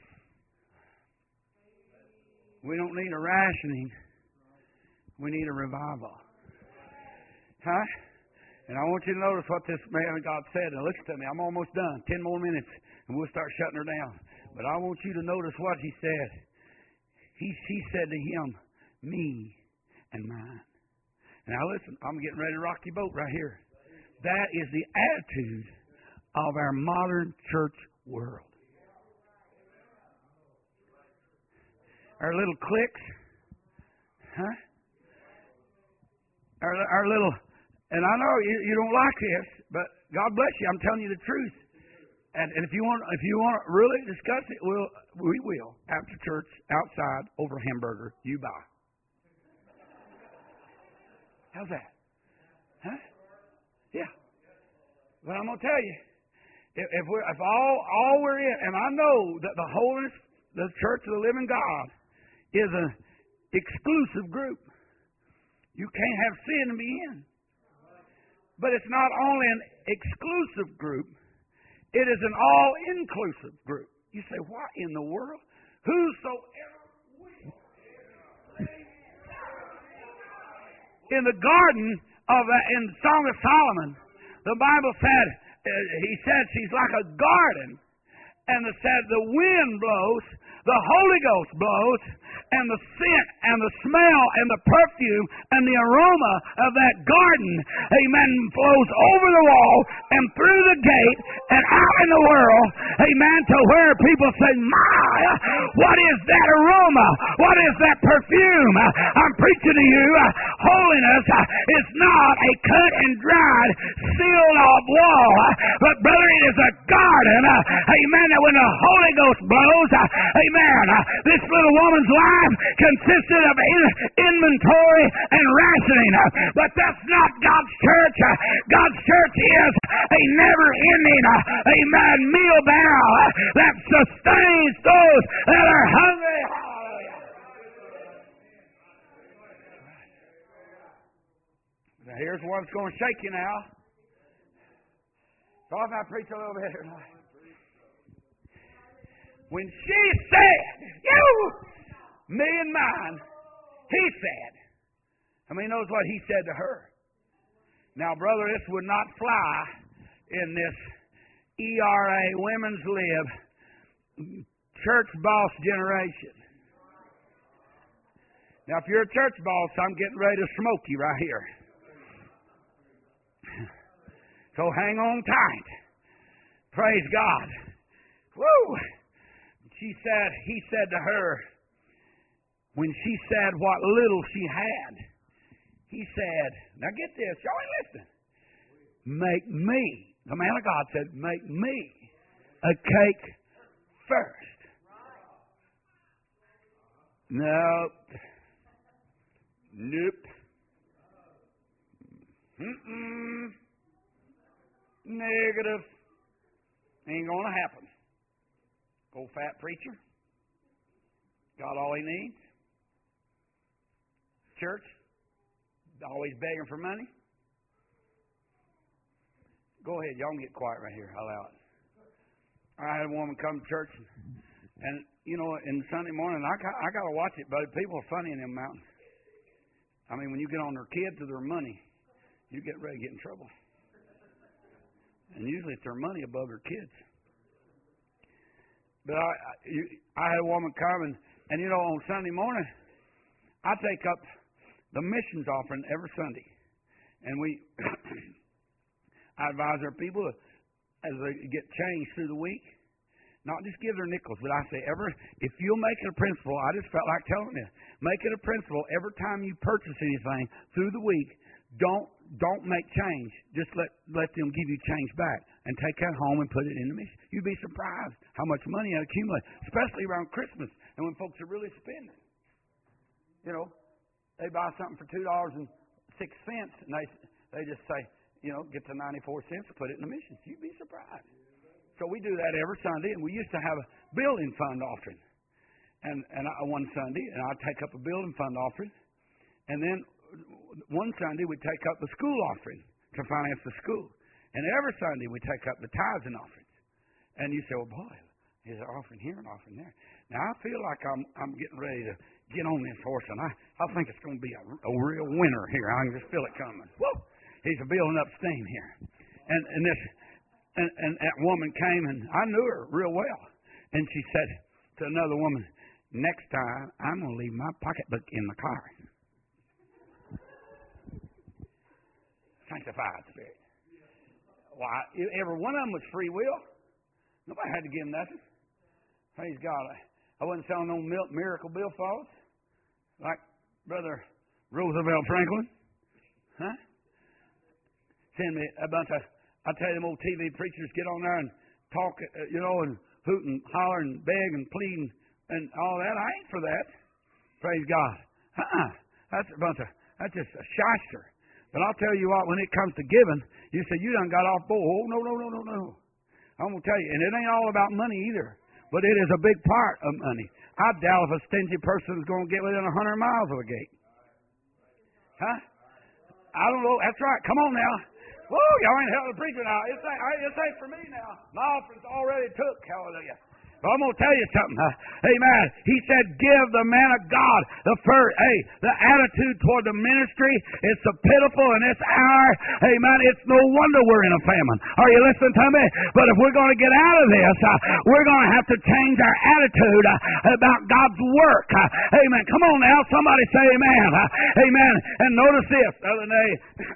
Speaker 1: We don't need a rationing. We need a revival. Huh? And I want you to notice what this man of God said. Now listen to me. I'm almost done. 10 more minutes and we'll start shutting her down. But I want you to notice what he said. He said to him, me and mine. Now listen, I'm getting ready to rock your boat right here. That is the attitude of our modern church world. Our little cliques. Huh? Our little, and I know you don't like this, but God bless you. I'm telling you the truth. And if you want to really discuss it, we will after church outside over a hamburger. You buy. How's that? Huh? Yeah. But I'm gonna tell you, if all we're in, and I know that the holiness, the Church of the Living God, is an exclusive group. You can't have sin and be in. But it's not only an exclusive group, it is an all-inclusive group. You say, what in the world? Whosoever will. In the garden in Song of Solomon, the Bible said, he said she's like a garden. And it said the wind blows, the Holy Ghost blows, and the scent and the smell and the perfume and the aroma of that garden, amen, flows over the wall and through the gate and out in the world, amen, to where people say, my, what is that aroma? What is that perfume? I'm preaching to you, holiness is not a cut and dried, sealed off wall, but brother, it is a garden, amen, that when the Holy Ghost blows, amen, this little woman's life consisted of inventory and rationing. But that's not God's church. God's church is a never-ending, amen, meal barrel that sustains those that are hungry. Now here's one that's going to shake you now. So if I preach a little bit tonight. When she said, me and mine, he said. How many knows what he said to her? Now, brother, this would not fly in this ERA, Women's Lib, church boss generation. Now, if you're a church boss, I'm getting ready to smoke you right here. So hang on tight. Praise God. Woo! He said to her, when she said what little she had, he said, now get this, y'all ain't listening. Make me, the man of God said, make me a cake first. Nope. Negative. Ain't going to happen. Old fat preacher. Got all he needs. Church. Always begging for money. Go ahead. Y'all can get quiet right here. I'll allow it. I had a woman come to church, and you know, in Sunday morning, I got to watch it, but people are funny in them mountains. I mean, when you get on their kids or their money, you get ready to get in trouble. And usually it's their money above their kids. But I had a woman come, and you know, on Sunday morning, I take up the missions offering every Sunday. And I advise our people as they get changed through the week, not just give their nickels, but I say, if you'll make it a principle, I just felt like telling you, make it a principle every time you purchase anything through the week, don't make change. Just let them give you change back and take that home and put it in the mission. You'd be surprised how much money you accumulate, especially around Christmas and when folks are really spending. You know, they buy something for $2.06 and they just say, you know, get to 94 cents and put it in the missions. You'd be surprised. So we do that every Sunday, and we used to have a building fund offering. And one Sunday, and I'd take up a building fund offering. And then one Sunday, we'd take up the school offering to finance the school. And every Sunday, we take up the tithes and offerings. And you say, well, boy, there's an offering here and offering there. Now, I feel like I'm getting ready to get on this horse, and I think it's going to be a real winner here. I can just feel it coming. Whoa! He's building up steam here. And that woman came, and I knew her real well. And she said to another woman, next time, I'm going to leave my pocketbook in the car. Sanctified spirit. Why? Every one of them was free will. Nobody had to give them nothing. Praise God. I wasn't selling no miracle billfolds like Brother Roosevelt Franklin. Huh? Send me a bunch of, I tell you, them old TV preachers get on there and talk, you know, and hoot and holler and beg and plead and all that. I ain't for that. Praise God. That's just a shyster. But I'll tell you what, when it comes to giving, you say, you done got off board. Oh, no. I'm going to tell you, and it ain't all about money either, but it is a big part of money. I doubt if a stingy person is going to get within 100 miles of a gate. Huh? I don't know. That's right. Come on now. Whoa, y'all ain't held the preacher now. This ain't for me now. My offering's already took. Hallelujah. But I'm going to tell you something. Amen. He said, give the man of God the attitude toward the ministry. It's so pitiful in this hour. Amen. It's no wonder we're in a famine. Are you listening to me? But if we're going to get out of this, we're going to have to change our attitude about God's work. Amen. Come on now. Somebody say amen. Amen. And notice this. The other day,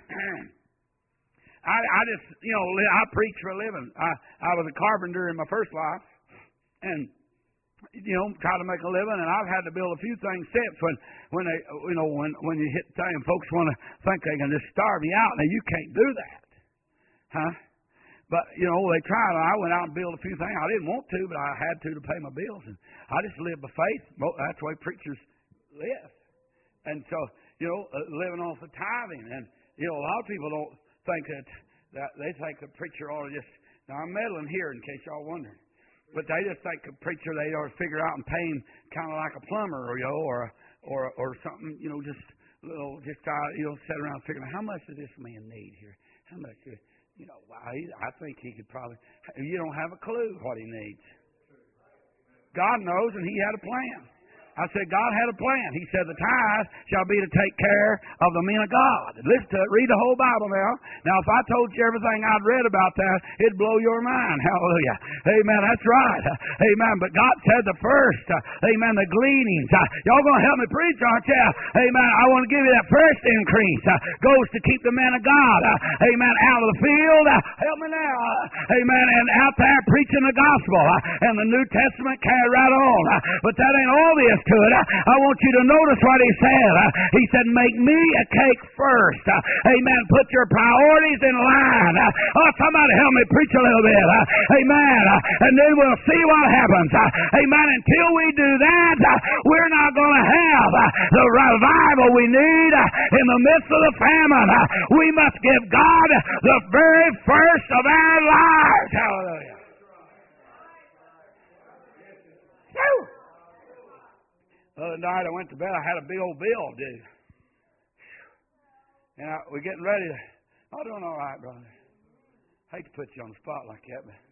Speaker 1: I just, you know, I preach for a living. I was a carpenter in my first life. And, you know, try to make a living, and I've had to build a few things since when they, you know, when you hit the time, folks want to think they can just starve you out. Now, you can't do that. Huh? But, you know, they tried. I went out and built a few things. I didn't want to, but I had to pay my bills. And I just lived by faith. That's the way preachers live. And so, you know, living off the tithing. And, you know, a lot of people don't think that they think the preacher ought to just, now I'm meddling here in case y'all wondering. But they just think a preacher, they ought to figure out and pay him kind of like a plumber, or, you know, or something, you know, sit around figuring how much does this man need here? How much, you know, I think he could probably, you don't have a clue what he needs. God knows, and he had a plan. I said, God had a plan. He said, the tithe shall be to take care of the men of God. Listen to it. Read the whole Bible now. Now, if I told you everything I'd read about that, it'd blow your mind. Hallelujah. Amen. That's right. Amen. But God said the first, amen, the gleanings. Y'all going to help me preach, aren't you? Amen. I want to give you that first increase. Goes to keep the man of God, amen, out of the field. Help me now. Amen. And out there preaching the gospel. And the New Testament carried right on. But that ain't all this to it. I want you to notice what he said. He said, make me a cake first. Amen. Put your priorities in line. Oh, somebody help me preach a little bit. Amen. And then we'll see what happens. Amen. Until we do that, we're not going to have the revival we need in the midst of the famine. We must give God the very first of our lives. Hallelujah. The other night I went to bed. I had a big old bill due. And we're getting ready to... I'm doing all right, brother. I hate to put you on the spot like that, but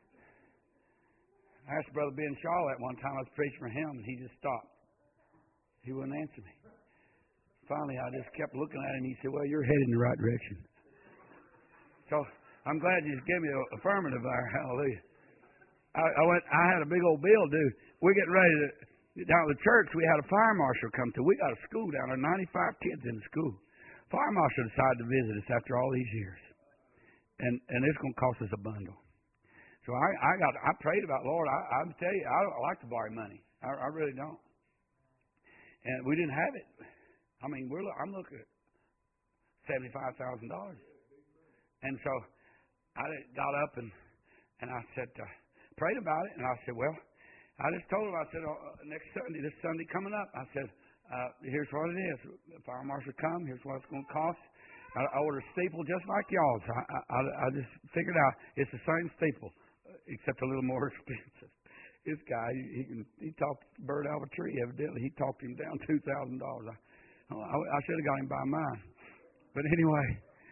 Speaker 1: I asked Brother Ben Charlotte one time. I was preaching for him, and he just stopped. He wouldn't answer me. Finally, I just kept looking at him, and he said, well, you're headed in the right direction. So I'm glad you gave me an affirmative there. Hallelujah. I had a big old bill due. We're getting ready to... Down at the church, we had a fire marshal come to. We got a school down there, 95 kids in the school. Fire marshal decided to visit us after all these years. And it's going to cost us a bundle. So I prayed about, Lord, I tell you, I don't like to borrow money. I really don't. And we didn't have it. I mean, I'm looking at $75,000. And so I got up and I said, prayed about it. And I said, well, I just told him, I said, this Sunday coming up, I said, here's what it is. The fire marshal come, here's what it's going to cost. I ordered a steeple just like y'all's. I just figured out it's the same steeple, except a little more expensive. This guy, he talked the bird out of a tree, evidently. He talked him down $2,000. I should have got him by mine. But anyway,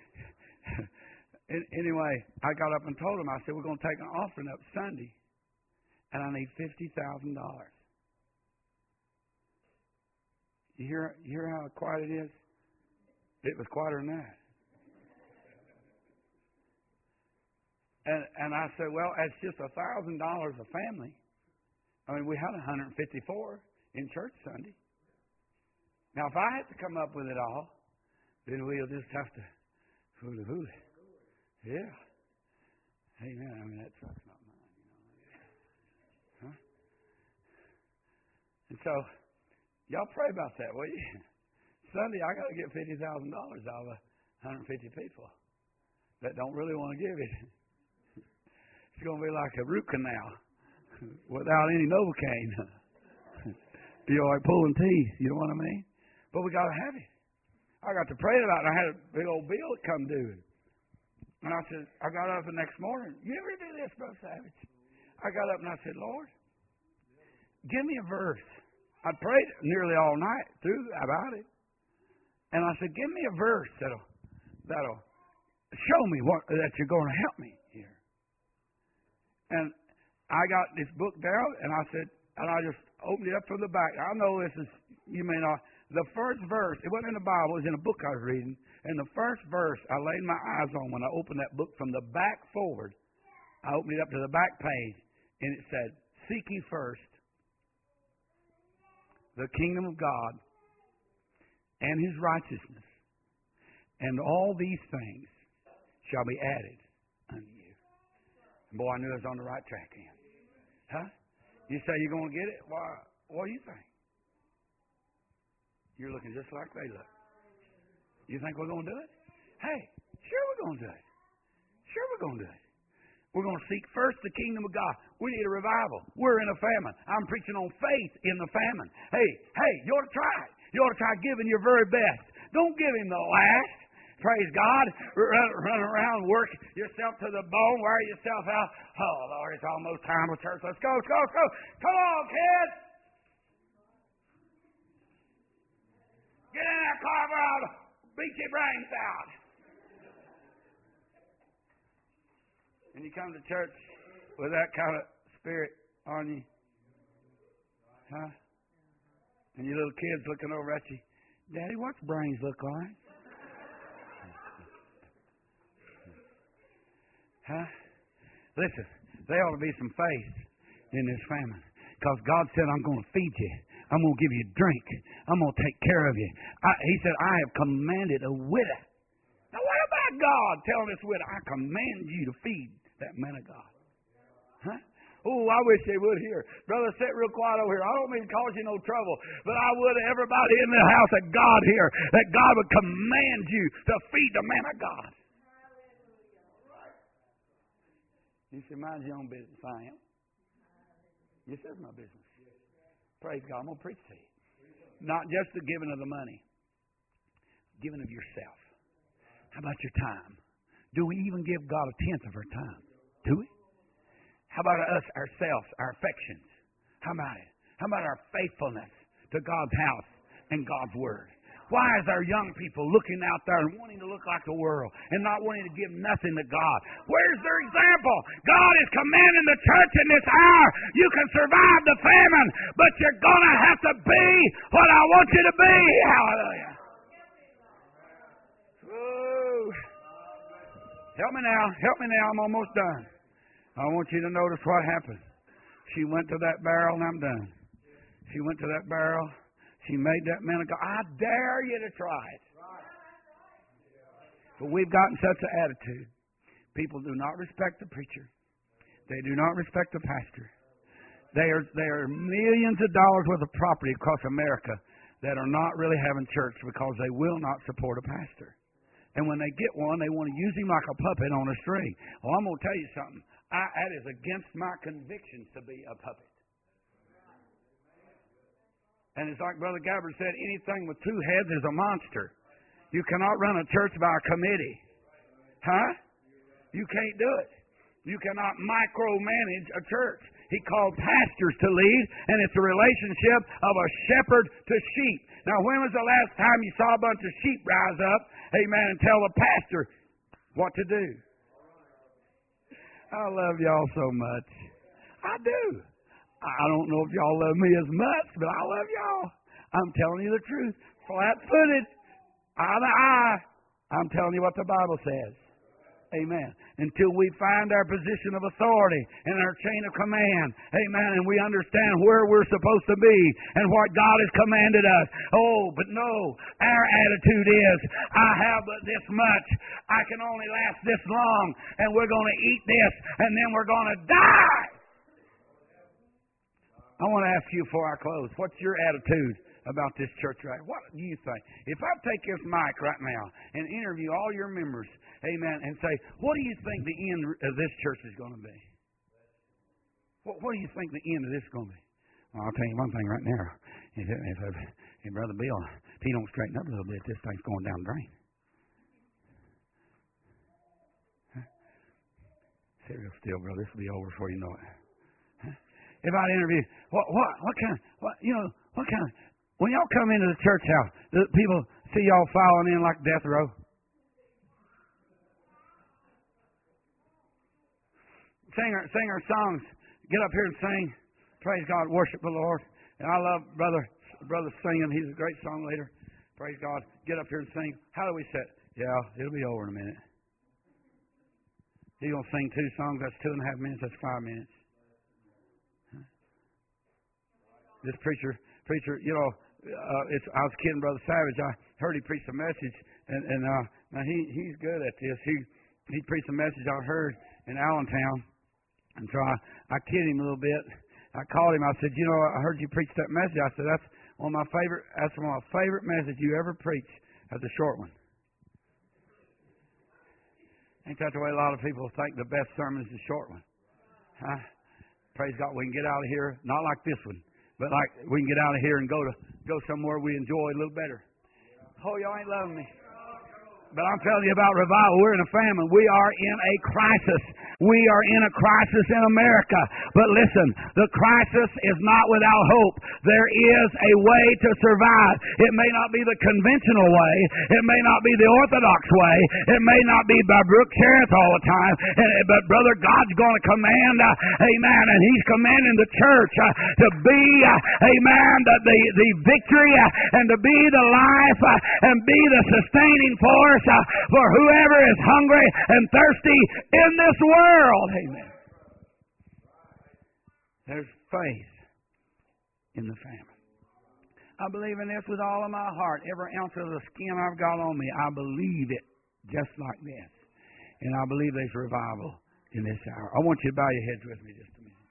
Speaker 1: I got up and told him, I said, we're going to take an offering up Sunday. And I need $50,000. You hear how quiet it is? It was quieter than that. And I said, well, it's just $1,000 a family. I mean, we had 154 in church Sunday. Now, if I had to come up with it all, then we'll just have to hula. Yeah. Amen. I mean, that truck's not mine. And so, y'all pray about that, will you? Sunday, I got to get $50,000 out of 150 people that don't really want to give it. It's going to be like a root canal without any Novocaine. You're like pulling teeth, you know what I mean? But we got to have it. I got to pray about it. I had a big old bill that come due. And I said, I got up the next morning. You ever do this, Brother Savage? I got up and I said, Lord, give me a verse. I prayed nearly all night through about it. And I said, give me a verse that'll show me that you're going to help me here. And I got this book down, and I said, and I just opened it up from the back. I know this is, you may not, the first verse, it wasn't in the Bible, it was in a book I was reading. And the first verse I laid my eyes on when I opened that book from the back forward. I opened it up to the back page, and it said, seek ye first the kingdom of God and his righteousness, and all these things shall be added unto you. And boy, I knew I was on the right track then. Huh? You say you're going to get it? Why? What do you think? You're looking just like they look. You think we're going to do it? Hey, sure we're going to do it. Sure we're going to do it. We're going to seek first the kingdom of God. We need a revival. We're in a famine. I'm preaching on faith in the famine. Hey, you ought to try it. You ought to try giving your very best. Don't give him the last. Praise God. Run around, work yourself to the bone, wear yourself out. Oh, Lord, it's almost time for church. Let's go. Come on, kids. Get in that car, bro. I'll beat your brains out. And you come to church with that kind of spirit on you. Huh? And your little kids looking over at you. Daddy, what's brains look like? Huh? Listen, there ought to be some faith in this famine. Because God said, I'm going to feed you. I'm going to give you drink. I'm going to take care of you. He said, I have commanded a widow. Now, what about God telling this widow, I command you to feed that man of God? Huh? Oh, I wish they would hear. Brother, sit real quiet over here. I don't mean to cause you no trouble, but I would everybody in the house that God here, that God would command you to feed the man of God. You say, mind your own business. I am. This is my business. Praise God. I'm going to preach to you. Not just the giving of the money. Giving of yourself. How about your time? Do we even give God a tenth of our time? Do we? How about us, ourselves, our affections? How about it? How about our faithfulness to to God's house and God's Word? Why is our young people looking out there and wanting to look like the world and not wanting to give nothing to God? Where's their example? God is commanding the church in this hour. You can survive the famine, but you're going to have to be what I want you to be. Hallelujah. Whoa. Help me now. Help me now. I'm almost done. I want you to notice what happened. She went to that barrel, and I'm done. She went to that barrel. She made that man of God. I dare you to try it. But we've gotten such an attitude. People do not respect the preacher. They do not respect the pastor. There are millions of dollars worth of property across America that are not really having church because they will not support a pastor. And when they get one, they want to use him like a puppet on a string. Well, I'm going to tell you something. That is against my convictions to be a puppet. And it's like Brother Gabbard said, anything with two heads is a monster. You cannot run a church by a committee. Huh? You can't do it. You cannot micromanage a church. He called pastors to lead, and it's a relationship of a shepherd to sheep. Now, when was the last time you saw a bunch of sheep rise up, amen, and tell the pastor what to do? I love y'all so much. I do. I don't know if y'all love me as much, but I love y'all. I'm telling you the truth. Flat-footed. Eye to eye. I'm telling you what the Bible says. Amen. Until we find our position of authority and our chain of command. Amen. And we understand where we're supposed to be and what God has commanded us. Oh, but no. Our attitude is, I have but this much. I can only last this long. And we're going to eat this. And then we're going to die. I want to ask you before I close, what's your attitude about this church right? What do you think? If I take this mic right now and interview all your members, amen, and say, what do you think the end of this church is going to be? What do you think the end of this is going to be? Well, I'll tell you one thing right now. If Brother Bill, if he don't straighten up a little bit, this thing's going down the drain. Huh? Sit real still, brother. This will be over before you know it. If I'd interview, what kind of, when y'all come into the church house, do people see y'all filing in like death row? Sing our songs, get up here and sing, praise God, worship the Lord. And I love brother singing. He's a great song leader. Praise God. Get up here and sing. How do we sit? Yeah, it'll be over in a minute. He's going to sing 2 songs. That's 2.5 minutes. That's 5 minutes. This preacher, you know, I was kidding Brother Savage. I heard he preached a message, and now he's good at this. He preached a message I heard in Allentown, and so I kidded him a little bit. I called him. I said, you know, I heard you preach that message. I said, that's one of my favorite messages you ever preached. That's a short one. Ain't that the way a lot of people think the best sermon is the short one? Huh? Praise God, we can get out of here, not like this one. But like we can get out of here and go somewhere we enjoy a little better. Oh, y'all ain't loving me. But I'm telling you about revival. We're in a famine. We are in a crisis. We are in a crisis in America. But listen, the crisis is not without hope. There is a way to survive. It may not be the conventional way. It may not be the orthodox way. It may not be by Brooke Cherith all the time. But brother, God's going to command, amen, and He's commanding the church to be, amen, the victory and to be the life and be the sustaining force for whoever is hungry and thirsty in this world. Amen. There's faith in the famine. I believe in this with all of my heart. Every ounce of the skin I've got on me, I believe it just like this. And I believe there's revival in this hour. I want you to bow your heads with me just a minute.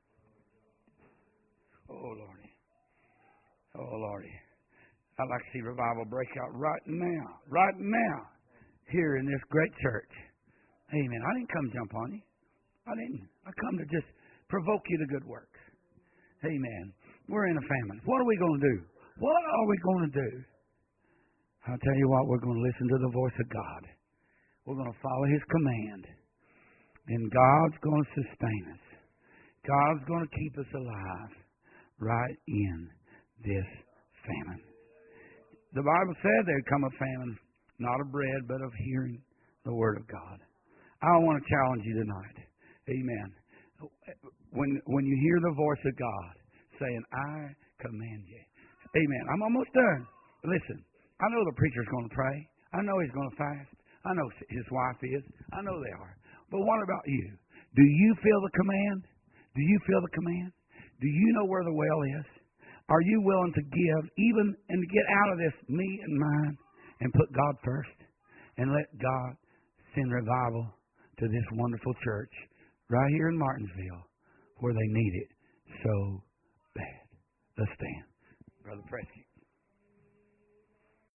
Speaker 1: Oh, Lordy. Oh, Lordy. I'd like to see revival break out right now, here in this great church. Amen. I didn't come jump on you. I didn't. I come to just provoke you to good works. Amen. We're in a famine. What are we going to do? What are we going to do? I'll tell you what, we're going to listen to the voice of God. We're going to follow His command. And God's going to sustain us. God's going to keep us alive right in this famine. The Bible said there'd come a famine, not of bread, but of hearing the Word of God. I want to challenge you tonight. Amen. When you hear the voice of God saying, I command you. Amen. I'm almost done. Listen, I know the preacher's going to pray. I know he's going to fast. I know his wife is. I know they are. But what about you? Do you feel the command? Do you feel the command? Do you know where the well is? Are you willing to give even and to get out of this me and mine and put God first and let God send revival to this wonderful church right here in Martinsville where they need it so bad? Let's stand. Brother Preston.